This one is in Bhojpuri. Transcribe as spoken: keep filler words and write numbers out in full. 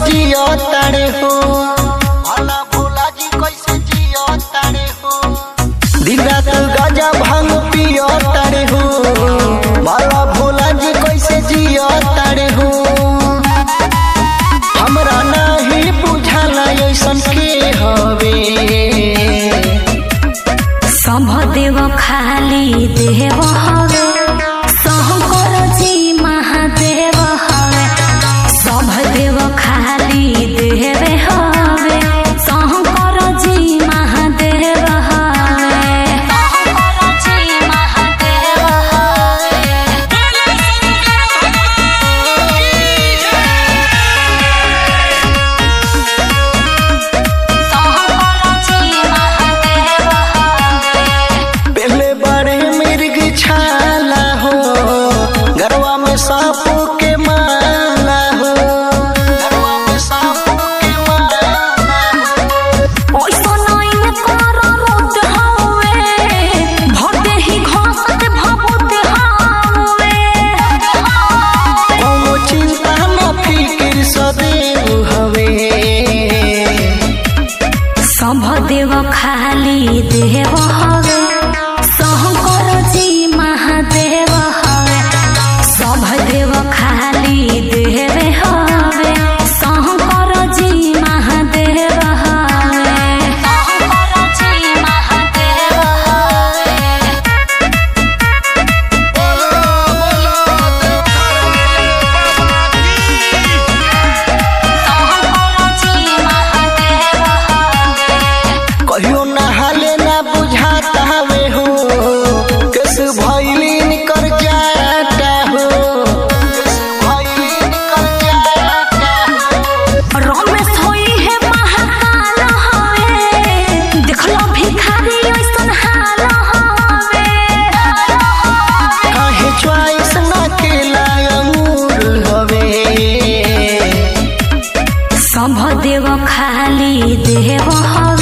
जियो तारे हो, भला भोला जी कैसे जियो तारे हो। दिन रात गाजा भांग पियो तारे हो, भला भोला जी कैसे जियो तारे हो। हमरा नहीं बुझाला ऐसन के हवे, संभ देव खाली देव हवे, शंकर जी महादेव हवे। संभ देव खाली देव हवे, शंकर जी महादेव हवे। शंकर जी महादेव हवे। शंकर जी महादेव हवे। पहले बड़े मिर्ग छाला हो, गरवा में सांप के माला हो, गरवा में सांप के माला हो। ओइसो नइन कर रोद हवे, भोटे ही घोसत भभूत हवे। कौनो चिंता न फिकिर सदैव हवे, संभ देव खाली देव हवे, शंकर जी महादेव हवे। संभ देव खाली देव हवे, शंकर जी महादेव हवे। शंकर जी महादेव हवे। शंकर जी महादेव हवे। कहियो नहाले ना बुझाता हवे हो, कैसे भइलिन कर जाता हो, कैसे भइलिन कर जाता हो। रमेश होई है महाकाल हवे, देखलो भिखारी ओइसन हाल हवे। काहे च्वाइस ना केला अंगूर हवे, संभ देव खाली देव हवे।